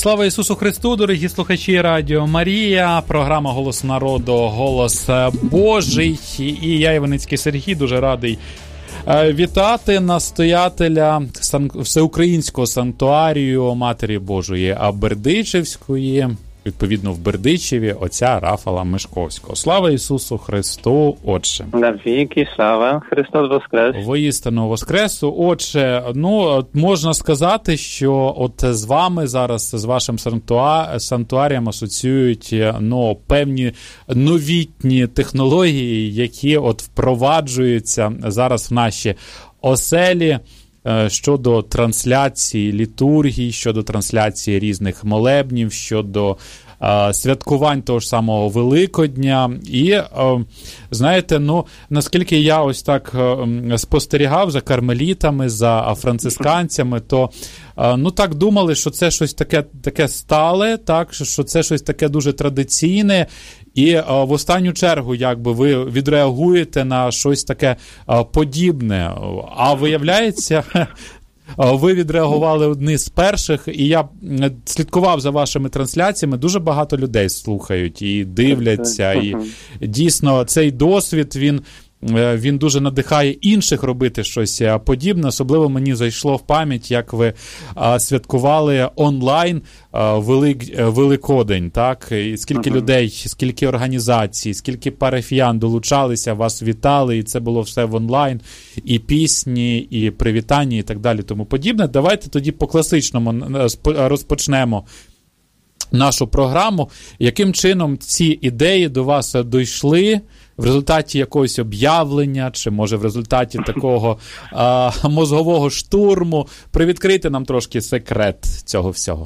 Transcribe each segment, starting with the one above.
Слава Ісусу Христу, дорогі слухачі Радіо Марія, програма «Голос народу», «Голос Божий». І я, Іваницький Сергій, дуже радий вітати настоятеля Всеукраїнського санктуарію Матері Божої Бердичівської, відповідно в Бердичеві, отця Рафала Мишковського. Слава Ісусу Христу, Отче! Навіки слава, Христос воскрес! Воістину воскресу. Отче, можна сказати, що от з вами зараз, з вашим санктуарієм асоціюють певні новітні технології, які от впроваджуються зараз в наші оселі, щодо трансляції літургій, щодо трансляції різних молебнів, щодо святкувань того ж самого Великодня. І, знаєте, наскільки я ось так спостерігав за кармелітами, за францисканцями, то так думали, що це щось таке стале, так, що це щось таке дуже традиційне, і в останню чергу, якби, ви відреагуєте на щось таке подібне. А виявляється, ви відреагували одні з перших, і я слідкував за вашими трансляціями, дуже багато людей слухають і дивляться, і дійсно цей досвід, він дуже надихає інших робити щось подібне. Особливо мені зайшло в пам'ять, як ви святкували онлайн Великодень, так? І скільки людей, скільки організацій, скільки парафіян долучалися, вас вітали, і це було все в онлайн, і пісні, і привітання, і так далі, тому подібне. Давайте тоді по-класичному розпочнемо нашу програму. Яким чином ці ідеї до вас дійшли? В результаті якогось об'явлення, чи, може, в результаті такого мозгового штурму? Привідкрийте нам трошки секрет цього всього.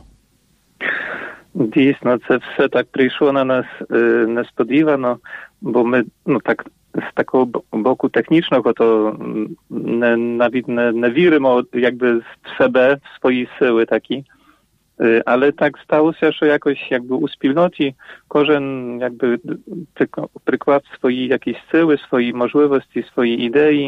Дійсно, це все так прийшло на нас несподівано, бо ми, так, з такого боку технічного, то навіть не віримо, якби, в себе, в свої сили такі. Ale tak stało się, że jakoś jakby u wspólnoty korzeń jakby przykład swojej jakiejś siły, swojej możliwości, swojej idei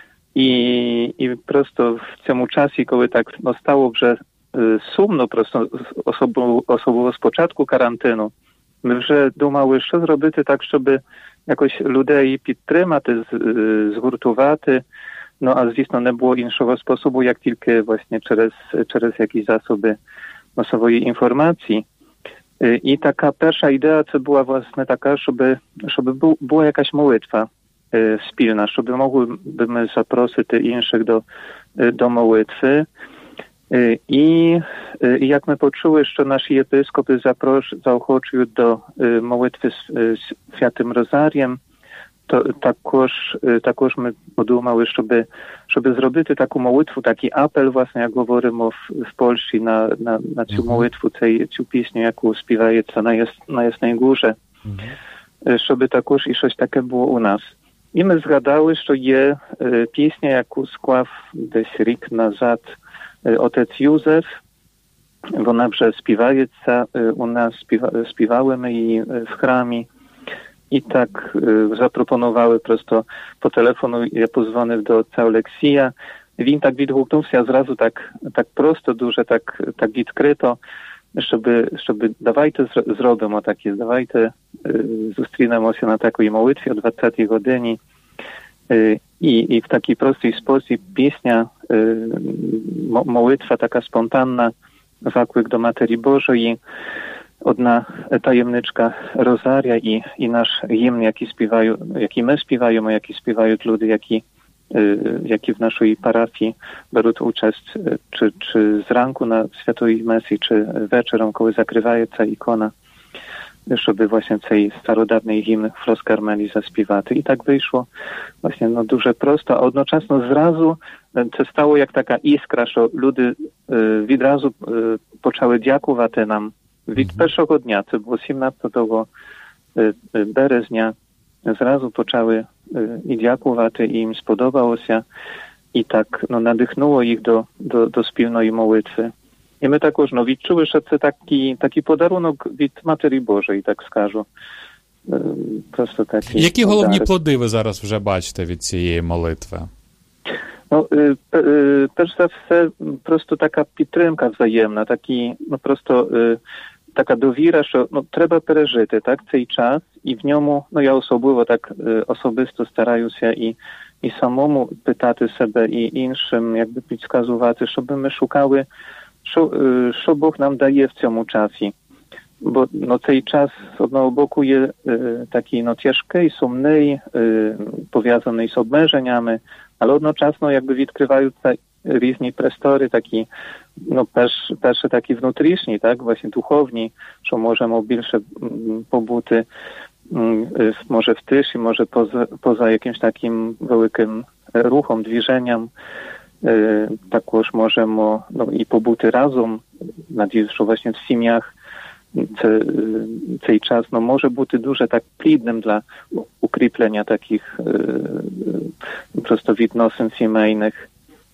i prosto w tym czasie, kiedy tak stało, że sumno prosto osobowo z początku karantynu, my вже думали, що зробити так, щоб якось людей підтримати, згуртувати. А звісно, не було іншого способу, як тільки власне через якісь засоби masowej informacji. I taka pierwsza idea to była właśnie taka, żeby była jakaś modlitwa wspólna, żeby mogłyby zaprosić innych do modlitwy. I jak my poczuły, że nasi episkopy zaochoczyły do modlitwy z Świętym Rozariem, to також ми подумали, щоб зробити таку молитву, такий апел, власне, як говоримо в Польщі на цю молитву, цю пісню, яку співається на Ясній Гórze, щоб також і щось таке було у нас. І ми згадали, що є пісня, яку склав десь рік назад отець Józef. Вона вже співається у нас, співали ми її в храмі. I tak zaproponowały prosto po telefonu, ja pozwonił do otca Oleksija. Він так відгукнувся зразу так просто, дуже так відкрито, щоб давайте зробимо такі, давайте зустрінемося на такій молитві о 20-й годині. І в такий простий спосіб пісня, молитва така спонтанна, заклик до Матері Божої, одна таємничка Розарія і наш гімн, який ми співаємо, який співають люди, які в нашій парафії беруть участь чи зранку на святої месі, чи вечором, коли закривається ікона, щоб власне цей стародавний гімн Флос Кармелі заспівати. І так вийшло власне дуже просто, а одночасно зразу це стало як така іскра, що люди відразу почали дякувати нам. Від першого дня, це було 17 березня, зразу почали і дякувати, і їм сподобалося, і так надихнуло їх до спільної молитви. І ми також відчули, що це такий подарунок від Матері Божої, так скажу. Просто такий. Які головні плоди ви зараз вже бачите від цієї молитви? No, перш за все, просто така підтримка взаємна, просто така довіра, що треба пережити цей час, і в ньому, я особливо так особисто стараюся і самому питати себе, і іншим якби підказувати, щоб ми шукали, що Бог нам дає в цьому часі. Бо цей час з одного боку є такий тяжкий, сумний, пов'язаний з обмеженнями, але одночасно якби відкриваються різні простори, такі, перше такі внутрішні, власне духовні, що можемо більше побути, може в тиші, може поза якимось таким великим рухом, движенням. Також можемо і побути разом. Надіюсь, що власне в сім'ях цей час може бути дуже так плідним для укріплення таких просто відносин сімейних.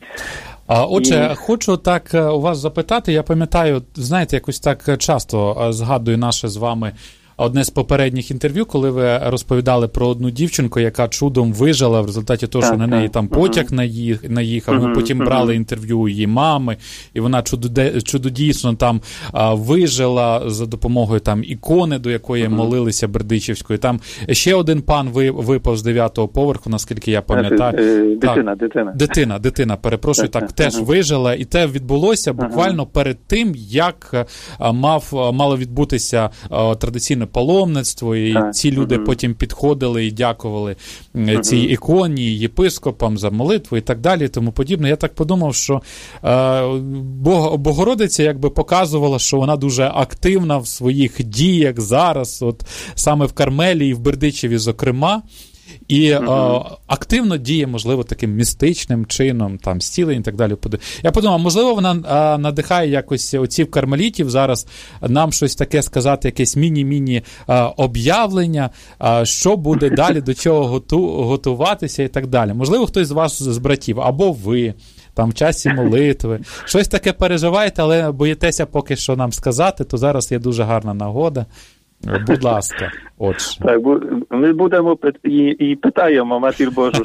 Отже, хочу так у вас запитати, я пам'ятаю, знаєте, якось так часто згадую наше з вами одне з попередніх інтерв'ю, коли ви розповідали про одну дівчинку, яка чудом вижила в результаті того, що на неї там потяг наїхав. Ми потім брали інтерв'ю у її мами, і вона чудодійсно там вижила за допомогою там ікони, до якої молилися Бердичівської. Там ще один пан випав з 9-го поверху, наскільки я пам'ятаю. Дитина, перепрошую, теж вижила. І те відбулося буквально перед тим, як мало відбутися традиційне паломництво, і ці люди потім підходили і дякували цій іконі, єпископам за молитву і так далі, і тому подібне. Я так подумав, що Богородиця якби показувала, що вона дуже активна в своїх діях зараз, от саме в Кармелі і в Бердичеві, зокрема, і активно діє, можливо, таким містичним чином, там, зцілення і так далі. Я подумав, можливо, вона надихає якось отців кармелітів зараз нам щось таке сказати, якесь міні-міні об'явлення, що буде далі, до чого готуватися і так далі. Можливо, хтось з вас з братів, або ви, там, в часі молитви, щось таке переживаєте, але боїтеся поки що нам сказати, то зараз є дуже гарна нагода. Будь ласка, отже. Так, ми будемо і питаємо Матір Божу,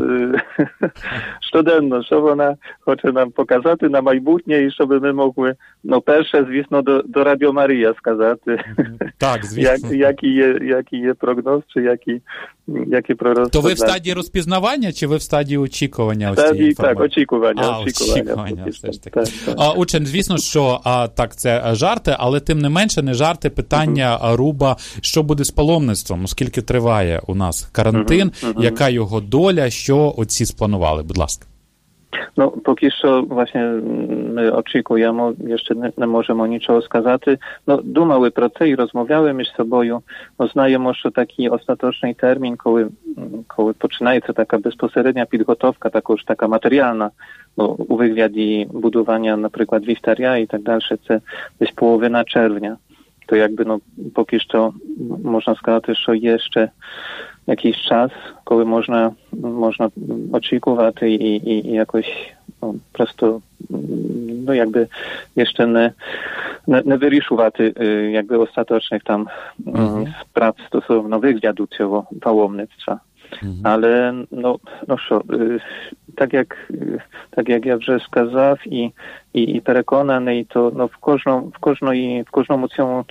щоденно, що вона хоче нам показати на майбутнє, і щоб ми могли, перше, звісно, до Радіо Марія сказати, так, звісно. який є прогноз, чи які пророцтва. То ви в стадії розпізнавання, чи ви в стадії очікування? Так, очікування. Все ж таки. Учень, звісно, що так, це жарти, але тим не менше не жарти питання Руба, що буде з паломництвом, оскільки триває у нас карантин, яка його доля, що отці спланували? Будь ласка. Поки що, власне, ми очікуємо, ще не можемо нічого сказати. Думали про це і розмовляли між собою. Знаємо, що такий остаточний термін, коли починається така безпосередня підготовка, також така матеріальна, у вигляді будування, наприклад, вівтаря і так далі, це десь половина червня. То якби, поки що можна сказати, що є ще якийсь час, коли можна очікувати і якось просто, якби ще не вирішувати якби остаточних там справ стосовно вигляду цього паломництва. Але, що, так як я вже сказав і переконаний, то в кожному цьому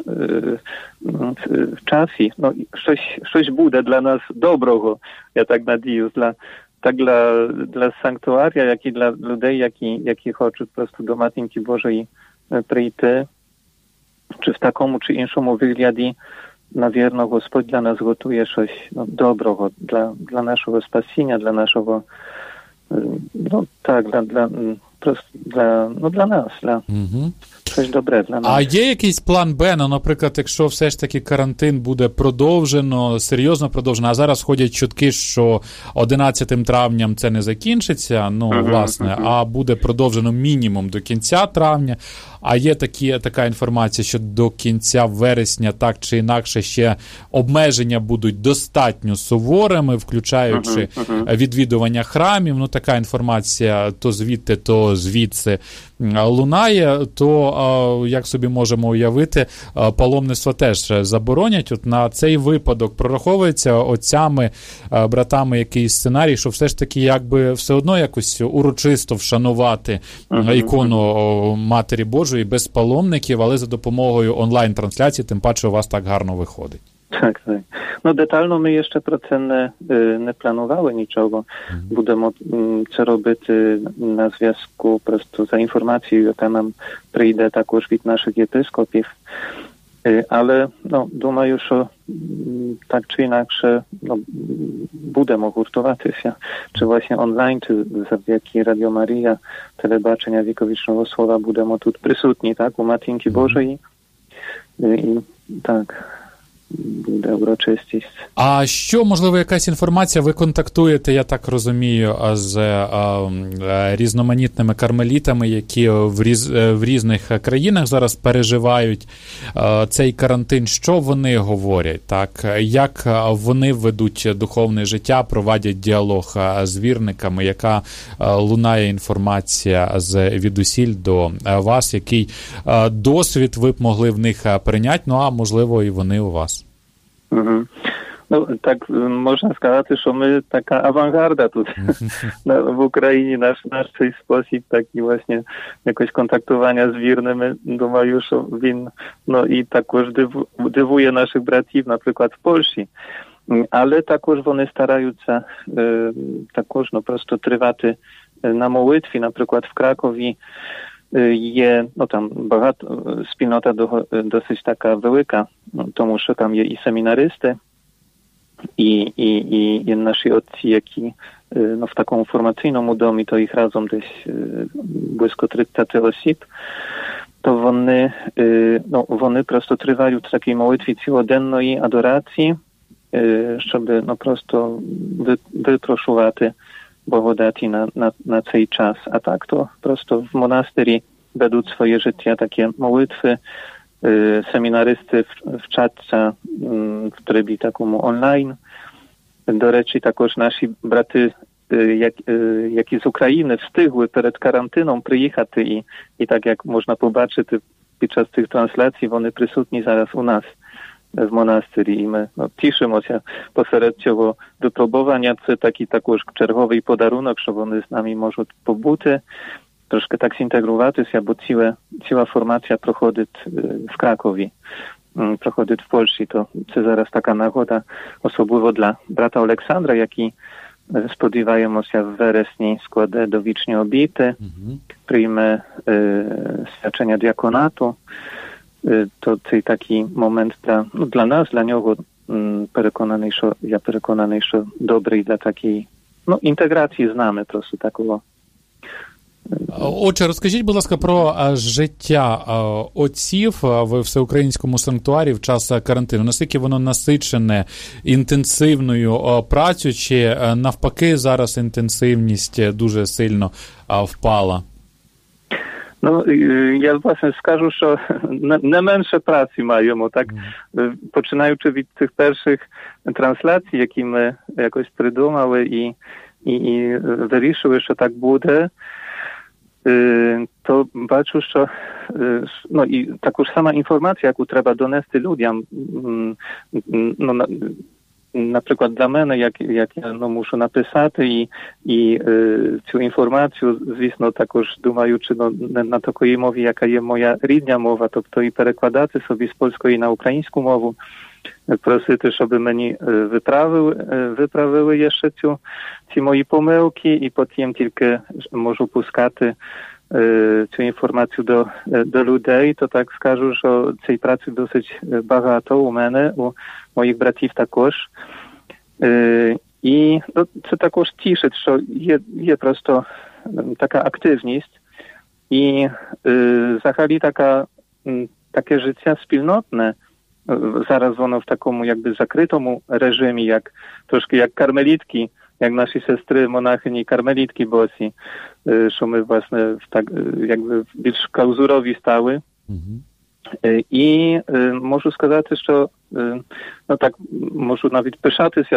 часі щось буде для нас доброго, я так надіюсь, для санктуарія, як і для людей, які хочуть просто до Матінки Божої прийти, чи в такому, чи іншому вигляді. Навірно, Господь для нас готує щось доброго для нашого спасіння, для нашого, для нас, щось добре для нас. А є якийсь план Б, наприклад, якщо все ж таки карантин буде продовжено, серйозно продовжено, а зараз ходять чутки, що 11 травням це не закінчиться, власне, а буде продовжено мінімум до кінця травня, а є така інформація, що до кінця вересня так чи інакше ще обмеження будуть достатньо суворими, включаючи відвідування храмів, така інформація то звідти, то звідси лунає, то, як собі можемо уявити, паломництво теж заборонять. От на цей випадок прораховується отцями, братами якийсь сценарій, що все ж таки якби все одно якось урочисто вшанувати ікону Матері Божої без паломників, але за допомогою онлайн-трансляції, тим паче у вас так гарно виходить. Так. Детально ми ще про це не планували нічого. Будемо це робити на зв'язку просто за інформацією, яка нам прийде також від наших єпископів. Але думаю, що так чи інакше будемо гуртуватися. Чи власне онлайн, чи завдяки Радіо Марія, телебачення Віковічного Слова будемо тут присутні, так, у Матінки Божої. І так, буде урочистість. А що, можливо, якась інформація, ви контактуєте, я так розумію, з різноманітними кармелітами, які в різних країнах зараз переживають цей карантин. Що вони говорять? Так? Як вони ведуть духовне життя, проводять діалог з вірниками? Яка лунає інформація звідусіль до вас? Який досвід ви б могли в них прийняти? А можливо, і вони у вас? Так можна сказати, що ми така авангарда тут в Україні, наш цей спосіб такий власне якось контактування з вірними. Думаю, що він і також дивує наших братів, наприклад, в Польщі. Але також вони стараються також просто тривати на молитві, наприклад, в Кракові. Є, там багато, спільнота досить така велика, тому що там є і семінаристи, і наші отці, які в такому формаційному домі, то їх разом десь близько 30 осіб, то вони просто тривають в такій молитві цілоденної адорації, щоб просто випрошувати благодаті на цей час. А так то просто в монастирі ведуть своє життя такі молитви, семінаристи вчаться в трybі такому онлайн. До речі, також наші брати, які з України встигли перед карантином приїхати і так як можна побачити під час цих трансляцій, вони присутні зараз у нас в монастирі, і ми тішимося посеред цього випробування. Це такий також черговий подарунок, що вони з нами можуть побути, трошки так зінтегруватися, бо ціла формація проходить в Кракові, проходить в Польщі. То це зараз така нагода, особливо для брата Олександра, який, сподіваємося, в вересні складе довічні обіти, прийме свячення діаконату. То цей такий момент для нас, для нього я переконаний, що добрий для такої інтеграції з нами просто такого. Отже, розкажіть, будь ласка, про життя отців в Всеукраїнському санктуарі в час карантину. Наскільки воно насичене інтенсивною працею, чи навпаки зараз інтенсивність дуже сильно впала? Я, власне, скажу, що не менше праці маємо, так? Починаючи від цих перших трансляцій, які ми якось придумали і вирішили, що так буде, то бачу, що і також сама інформація, яку треба донести людям, наприклад, для мене, як я мушу написати і цю інформацію, звісно, також думаючи на такої мові, яка є моя рідня мова, тобто і перекладати собі з польської на українську мову, просити, щоб мені виправили ще ці мої помилки, і потім тільки можу пускати цю інформацію до людей, то так скажу, що цієї праці досить багато у мене, у моїх братів також. І це також тішить, що є просто така активність і взагалі таке життя спільнотне. Зараз воно в такому якби закритому режимі, трошки як кармелітки, як наші сестри, монахині, кармелітки босі, що ми, власне, якби більш клаузурові стали. І можу сказати, що можу навіть пишатися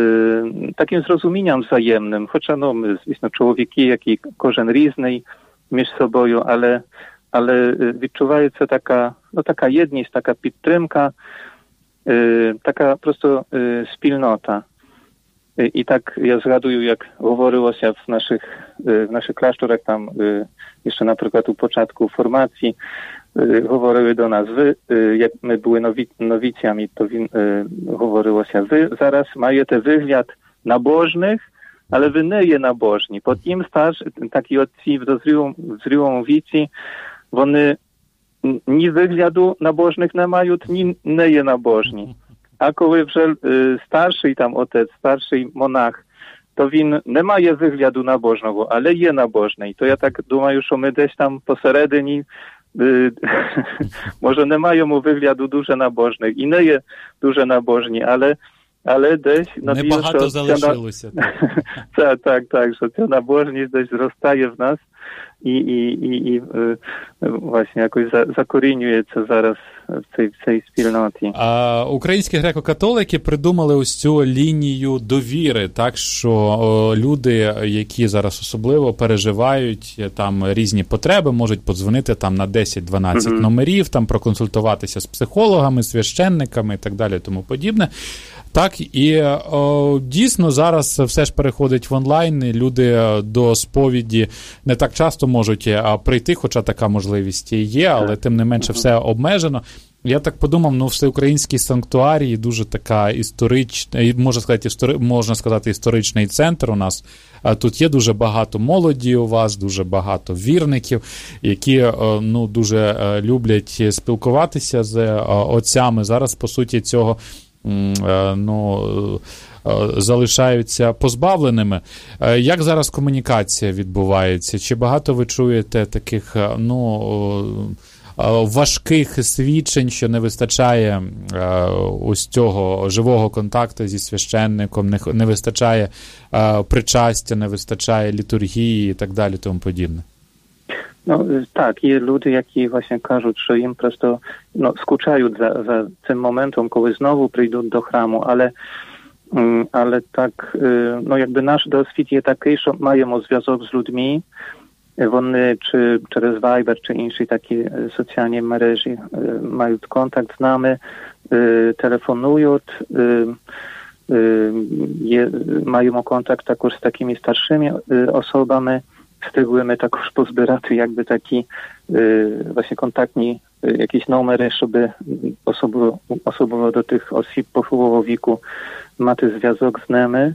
таким зрозумінням wzajemnym, хоча ми, звісно, чоловіки, які кожен різний, між собою, але відчувається така єдність, така підтримка, така просто спільнота. І так я згадую, як говорилося в наших klasztorach, tam jeszcze na przykład u początku formacji говорили до нас, як ми були новіцями, то говорилося, ви зараз маєте вигляд набожних, але ви не є набожні. Потім такі отці в зрілому віці, вони ні вигляду набожних не мають, ні не є набожні. А коли вже старший там отець, старший монах, то він не має вигляду набожного, але є набожний. То я так думаю, що ми десь там посередині, може не маємо вигляду дуже набожних і не є дуже набожні, але десь... Небагато залишилося. Так, що ця набожність десь зростає в нас і власне якось закорінюється зараз в цій спільноті. Українські греко-католики придумали ось цю лінію довіри, так, що люди, які зараз особливо переживають там різні потреби, можуть подзвонити там на 10-12 номерів, там проконсультуватися з психологами, священниками і так далі, тому подібне. Так, і дійсно зараз все ж переходить в онлайн, і люди до сповіді не так часто можуть прийти, хоча така можливість і є, але тим не менше все обмежено. Я так подумав, всеукраїнський санктуарій дуже така історична, можна сказати, історичний центр у нас. Тут є дуже багато молоді у вас, дуже багато вірників, які дуже люблять спілкуватися з отцями. Зараз, по суті, цього залишаються позбавленими. Як зараз комунікація відбувається? Чи багато ви чуєте таких, важких свідчень, що не вистачає ось цього живого контакту зі священником, не вистачає причастя, не вистачає літургії і так далі, тому подібне? Так, є люди, які власне кажуть, що їм просто скучають за цим моментом, коли знову прийдуть до храму, але так, якби наш досвід є такий, що маємо зв'язок з людьми, вони чи через Viber, чи інші такі соціальні мережі мають контакт з нами, телефонують, маємо контакт також з такими старшими оsobami. Встигли також позбирати якби такі właśnie kontaktні якісь номери, щоб особливо до тих осіб похилого віку мати зв'язок з ними.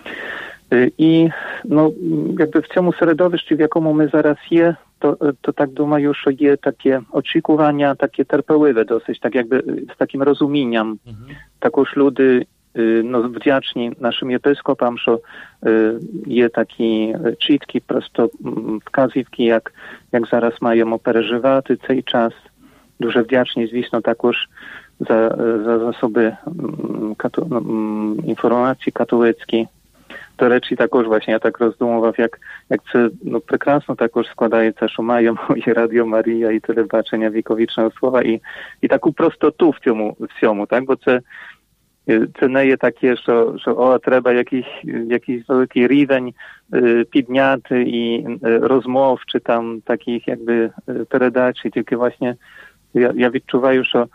І якби в цьому середовищі, в якому ми зараз є, то так думаю, що є таке очікування, таке терпеливе досить, так якби з таким розумінням. Також люди вдячні нашим єпископам, що є такі чіткі просто вказівки, як зараз маємо переживати цей час. Дуже вдячні, звісно, також за засоби інформації католицькі. До речі, також właśnie я так роздумував, як це прекрасно також складається, що маємо і Радіо Марія, і телебачення віковічного слова, і таку простоту в цьому всьому, так? Бо це не є таке, що треба якийсь великий рівень підняти і розмов, чи там таких якби передач, і тільки власне я відчуваю, що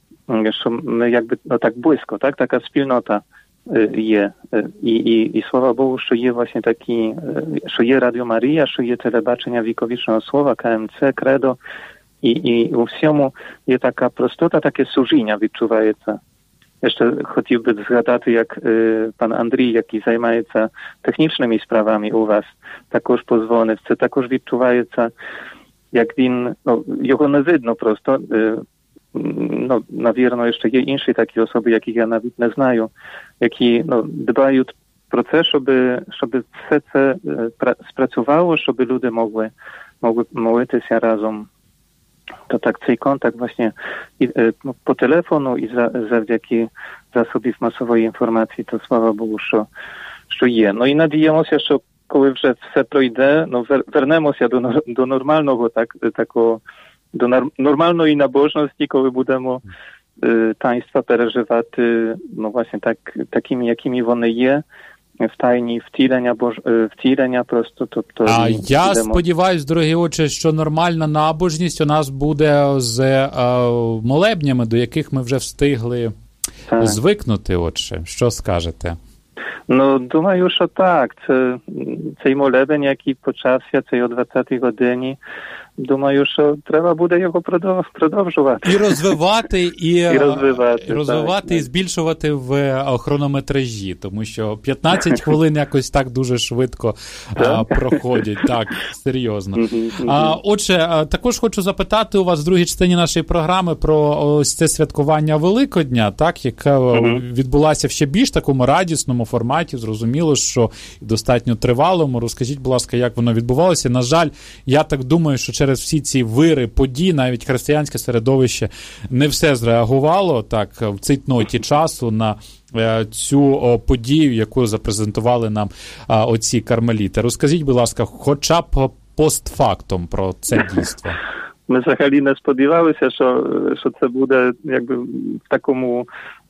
ми якби так близько, так? Така спільнота є. І слава Богу, що є власне такі, що є Радіо Марія, що є телебачення віковічного слова, КМЦ, Кредо, і у всьому є така простота, таке служіння відчувається. Jeszcze хотів би згадати, як пан Андрій, який займається технічними справами у вас, також позвонив. Це також відчувається, як він, його не видно просто. Навірно, ще є інші такі особи, яких я навіть не знаю, які дбають про це, щоб все це спрацювало, щоб люди могли молитися разом. To tak, цей контакт właśnie по телефону і завдяки засобів масової інформації, то слава Богу, що є. І надіємося, що коли вже все пройде, вернемося до нормального, до нормальної набожності, коли будемо таїнства переживати, właśnie такими, якими вони є, в тайні втілення просто. Тобто, я сподіваюся, дорогі отче, що нормальна набожність у нас буде з молебнями, до яких ми вже встигли звикнути, отче. Що скажете? Ну, думаю, що так. Цей молебень, який почався, цей о 20-й годині, думаю, що треба буде його продовжувати. І розвивати, і розвивати, і збільшувати в хронометражі, тому що 15 хвилин якось так дуже швидко проходять. Так, серйозно. Отже, також хочу запитати у вас в другій частині нашої програми про ось це святкування Великодня, так, яке відбулося в ще більш такому радісному форматі, зрозуміло, що достатньо тривалому. Розкажіть, будь ласка, як воно відбувалося. На жаль, я так думаю, що через всі ці вири подій, навіть християнське середовище не все зреагувало так в цейтноті часу на цю подію, яку запрезентували нам оці кармеліти. Розкажіть, будь ласка, хоча б постфактум про це дійство. Ми взагалі не сподівалися, що це буде якби в такому,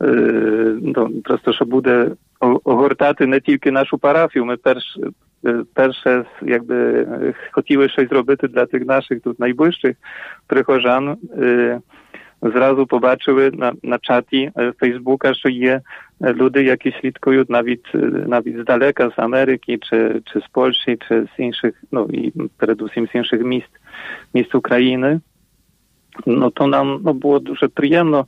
просто що буде огортати не тільки нашу парафію. Ми перше якби хотіли щось зробити для тих наших тут найближчих прихожан. Зразу побачили на чаті Фейсбука, що є люди, які слідкують навіть здалека, з Америки, чи з Польщі, чи з інших, і передусім з інших міст України. То нам було дуже приємно.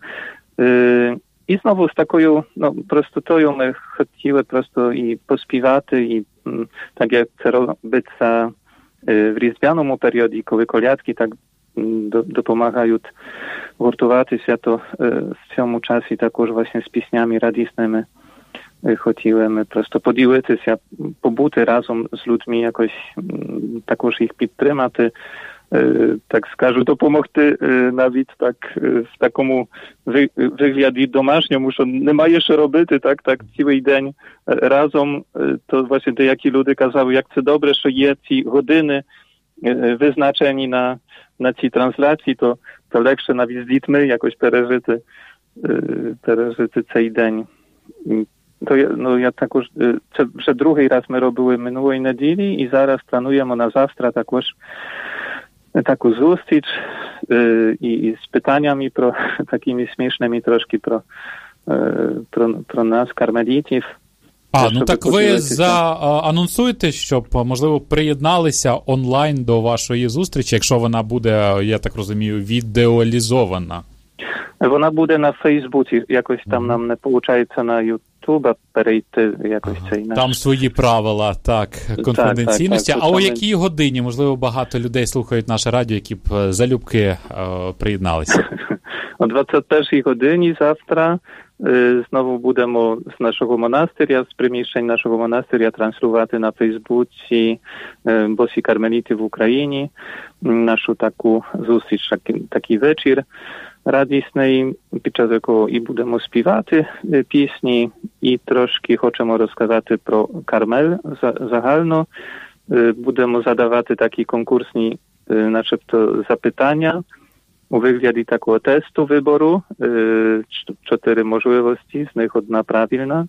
І знову з такою простотою ми хотіли просто і поспівати, і так як це робиться в різдвяному періоді, коли колядки так допомагають гуртуватися, то в цьому часі також власне з піснями радісними хотіли ми просто поділитися, побути разом з людьми, якось також їх підтримати, так скажу, допомогти навіть так в такому вигляді домашньому, що немає що робити, так цілий день разом. То власне деякі люди казали, як це добре, що є ці години визначені на цій трансляції, то легше навіть з дітьми якось пережити цей день. То я також, це вже другий раз ми робили минулої неділі і зараз плануємо на завтра також таку зустріч і з питаннями такими смішними трошки про нас, кармелітів. Так ви анонсуєте, щоб, можливо, приєдналися онлайн до вашої зустрічі, якщо вона буде, я так розумію, відеолізована? Вона буде на Фейсбуці, якось там нам не виходить на Ютуба перейти якось цей наш. Там свої правила, так, конфіденційності. Так, а о якій годині, можливо, багато людей слухають наше радіо, які б залюбки приєдналися? О 21-й годині завтра знову будемо з нашого монастиря, з приміщень нашого монастиря транслювати на Фейсбуці «Босі кармеліти в Україні», нашу таку зустріч, такий вечір радісний, під час якого і будемо співати пісні, і трошки хочемо розказати про Кармель загально. Будемо задавати такі конкурсні, начебто, запитання у вигляді такого тесту вибору. 4 можливості, з них одна правильна.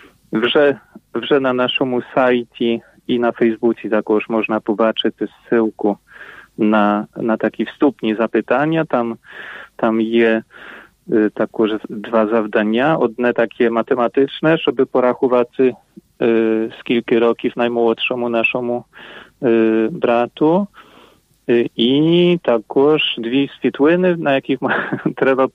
Вже на нашому сайті і на Фейсбуці також можна побачити ссылку на такі вступні запитання. Там є також 2 завдання. Одне таке математичне, щоб порахувати, скільки років наймолодшому нашому брату. І також 2 світлини, на яких треба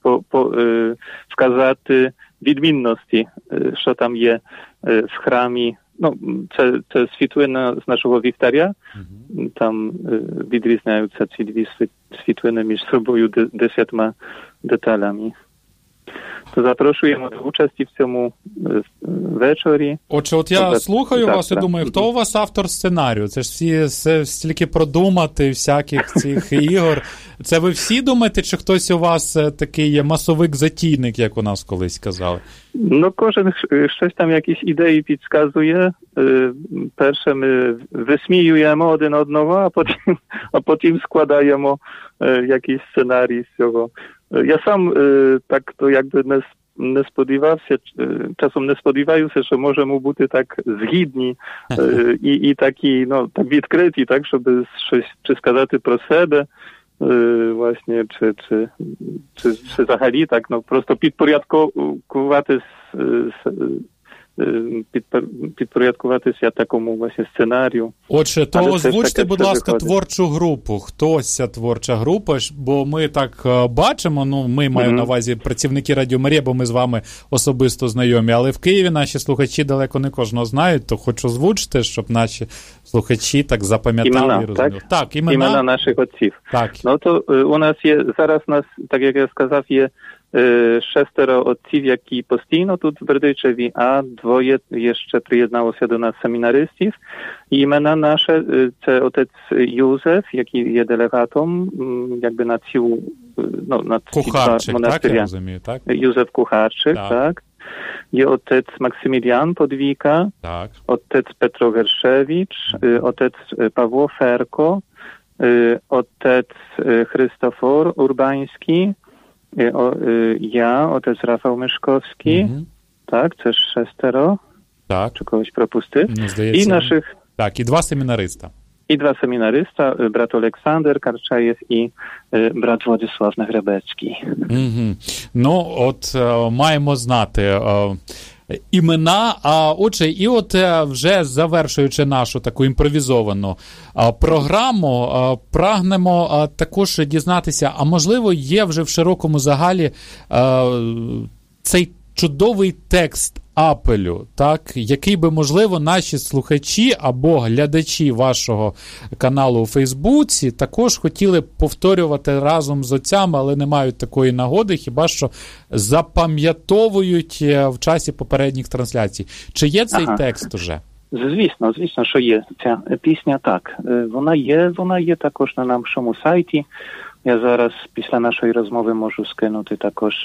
вказати відмінності, що там є в храмі. Це світлина з нашого вівтаря. Там відрізняються ці 2 світлини між собою 10 деталями. То запрошуємо до участі в цьому вечорі. Отже, я слухаю вас і думаю, хто у вас автор сценарію? Це ж всі стільки продумати всяких цих ігор. Це ви всі думаєте, чи хтось у вас такий масовик-затійник, як у нас колись казали? Кожен щось там якісь ідеї підказує. Перше ми висміюємо один одного, а потім складаємо якийсь сценарій з цього. Я сам так то якби не сподівався, часом не сподіваюся, що можемо бути так згідні і такі, ну, так відкриті, так, щоб щось чи сказати про себе, власне, чи взагалі так, ну, просто підпорядкуватися такому власне сценарію. Отже, то озвучте, будь ласка, творчу групу. Хтось ця творча група, бо ми так бачимо, ну, ми маю на увазі працівники Радіо Марія, бо ми з вами особисто знайомі, але в Києві наші слухачі далеко не кожного знають, то хочу озвучити, щоб наші слухачі так запам'ятали і розуміли. Так, імена наших отців. Так. Ну, то у нас є, зараз у нас, так як я сказав, є 6 отців, які постійно тут в Бердичеві, а 2 jeszcze приєдналося до нас семінаристів. І імена наше, це отець Józef, який є делегатом, якби на цілу, ну, на ці два монастиря. Так, я розумію, так? Józef Kucharczyk, так. Є отець Максиміліан Подвійка, так. Отець Петро Гершевич, отець Павло Ферко, отець Христофор Урбаński, ja, otec Rafał Myszkowski, tak, też 6, tak. Czy kogoś propusty, i naszych... Tak, i 2 seminarysta. I 2 seminarysta, brat Oleksander Karczajew i brat Władysław Nagrebecki. Ну, от маємо знати імена, отже, і от вже завершуючи нашу таку імпровізовану програму, прагнемо також дізнатися, а можливо є вже в широкому загалі цей чудовий текст апелю, так, який би, можливо, наші слухачі або глядачі вашого каналу у Фейсбуці також хотіли повторювати разом з отцями, але не мають такої нагоди, хіба що запам'ятовують в часі попередніх трансляцій. Чи є цей текст уже? Звісно, що є. Ця пісня, так. Вона є також на нашому сайті. Я зараз після нашої розмови можу скинути також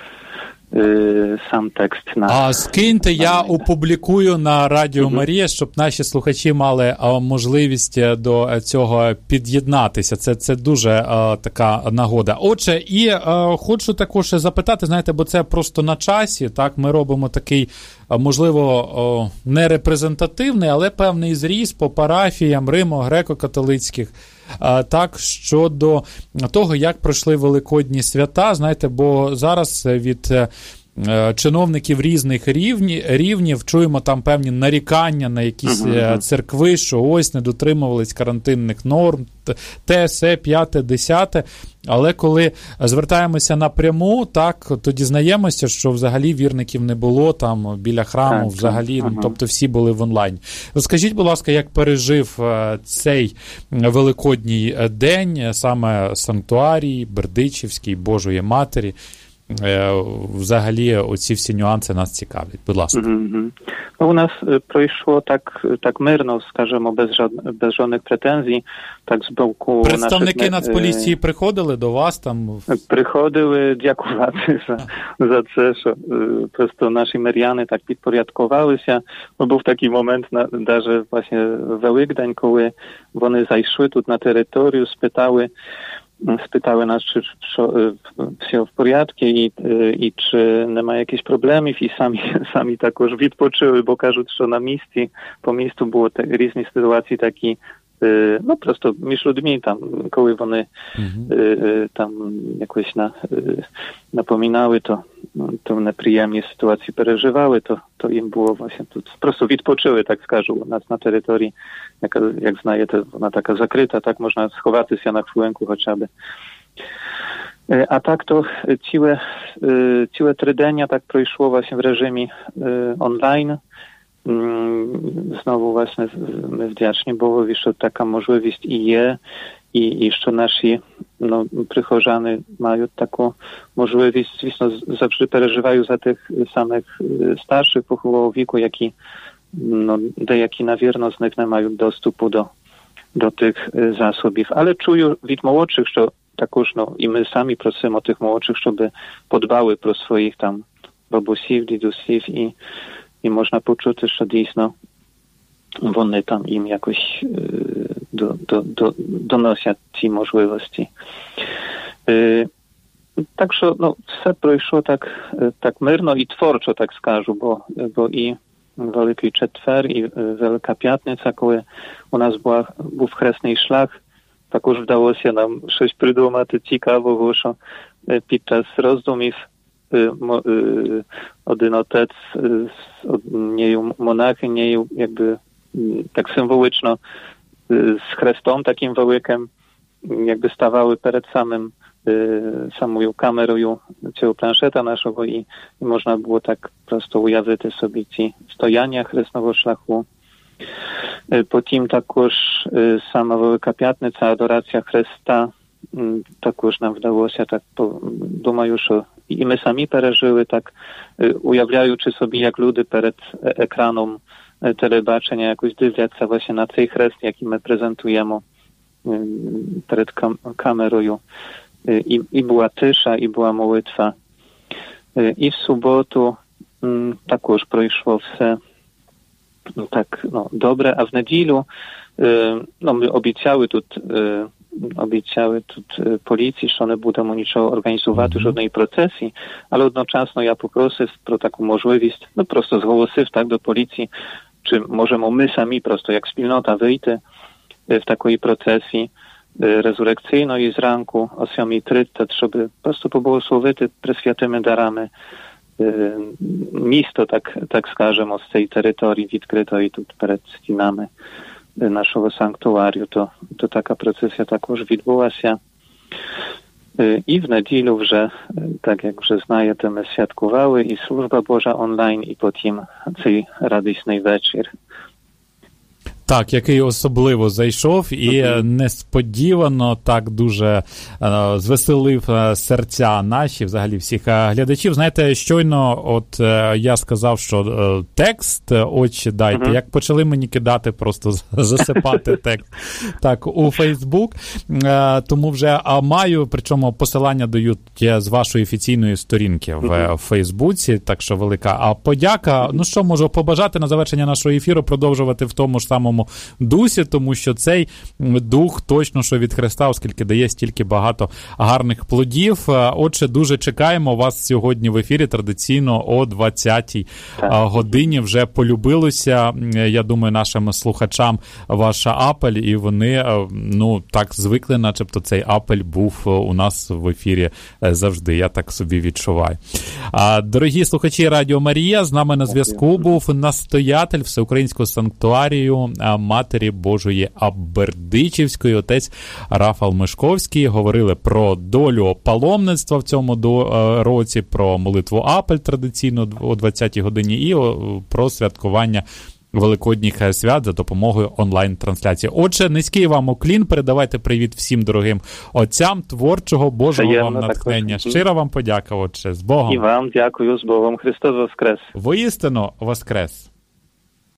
сам текст. Скиньте, я опублікую на Радіо Марія, щоб наші слухачі мали можливість до цього під'єднатися. Це дуже така нагода. Отже, і хочу також запитати, знаєте, бо це просто на часі, так, ми робимо такий, можливо, не репрезентативний, але певний зріз по парафіям римо-греко-католицьких, так, щодо того, як пройшли Великодні свята, знаєте, бо зараз від чиновників різних рівнів чуємо там певні нарікання на якісь церкви, що ось не дотримувались карантинних норм, те, се, 5, 10. Але коли звертаємося напряму, так, то дізнаємося, що взагалі вірників не було там біля храму, взагалі, тобто всі були в онлайні. Розкажіть, будь ласка, як пережив цей Великодній день саме санктуарій Бердичівський Божої Матері? Взагалі оці всі нюанси нас цікавлять. Будь ласка. У нас пройшло так мирно, скажімо, без жодних претензій, так з боку представники Нацполіції приходили до вас там? Приходили дякувати за це, що просто наші миряни так підпорядкувалися. Був такий момент, навіть власне Великдень, коли вони зайшли тут на територію, spytały nas, czy все в порядку і чи немає якихось проблемів, і самі також відпочили, бо кажуть, що на місці, по місту було різні ситуації такі, ну просто між людьми, там, коли вони там якось напоминали, то неприємні ситуації переживали, то їм було власне тут, просто відпочили, так скажу, у нас на території, як знаєте, вона така закрита, так можна сховатися на хвилинку хоча б. A tak to całe 3 dnia tak пройшло właśnie w reżimie online. Znowu właśnie my wdzięczni Bogowi, że taka możliwość jest i że nasi przychodzanie mają taką możliwość, zwykle zawsze przeżywają za tych samych starszych pochyłego wieku, jaki na wierność nie mają dostępu do tych zasobów. Ale czują od młodszych, że також, і ми самі просимо тих молодших, щоб подбали про своїх там бабусів, дідусів, і можна почути, що дійсно вони там їм якось доносять ці можливості. Так що, все пройшло так мирно і творчо, так скажу, бо і Великий Четвер, і Велика П'ятниця, коли у нас був хресний шлях, також вдалося нам щось придумати цікавого, що під час роздумів один отець з однією монахинею, якби так символично з хрестом таким великим, якби ставали перед самою камерою цього планшета нашого і можна було так просто уявити собі ці стояння хресного шляху. Потім також сама Велика П'ятниця, адорація Христа, також нам вдалося, так думаю, що і ми самі пережили, так уявляючи собі, як люди перед екраном телебачення якось дивляться właśnie на цей хрест, який ми презентуємо перед камерою. І була тиша, і була молитва. І в суботу також пройшло все так добре, а в неділю ми обіцяли тут поліції, що не будемо нічого організувати, жодної процесії, але одночасно я попросив про таку можливість, просто зголосив так до поліції, чи можемо ми самі просто як спільнота вийти в такої процесії резурекційної зранку о 7:30, щоб просто поблагословити пресвятими дарами місто, так скажемо, з цієї території відкритої тут перед стінами нашого санктуарію. То така процесія також відбулася. І в неділю вже, так як вже знаєте, ми святкували і служба Божа онлайн, і потім цей радісний вечір. Так, який особливо зайшов і несподівано так дуже звеселив серця наші, взагалі всіх глядачів. Знаєте, щойно от я сказав, що текст, очі дайте, як почали мені кидати, просто засипати текст так у Фейсбук, тому вже маю, причому посилання дають з вашої офіційної сторінки в Фейсбуці, так що велика подяка. Ну що, можу побажати на завершення нашого ефіру продовжувати в тому ж самому дусі, тому що цей дух точно, що від Христа, оскільки дає стільки багато гарних плодів. Отже, дуже чекаємо вас сьогодні в ефірі традиційно о 20-й годині. Вже полюбилося, я думаю, нашим слухачам ваша апель, і вони, так звикли, начебто цей апель був у нас в ефірі завжди. Я так собі відчуваю. Дорогі слухачі Радіо Марія, з нами на зв'язку був настоятель Всеукраїнського санктуарію Матері Божої Бердичівської, отець Рафал Мишковський. Говорили про долю паломництва в цьому році, про молитву апель традиційно о 20-й годині і про святкування Великодніх свят за допомогою онлайн-трансляції. Отже, низький вам уклін, передавайте привіт всім дорогим отцям, творчого, Божого вам натхнення. Щира вам подяка, отче, з Богом. І вам дякую, з Богом. Христос воскрес. Воістину воскрес.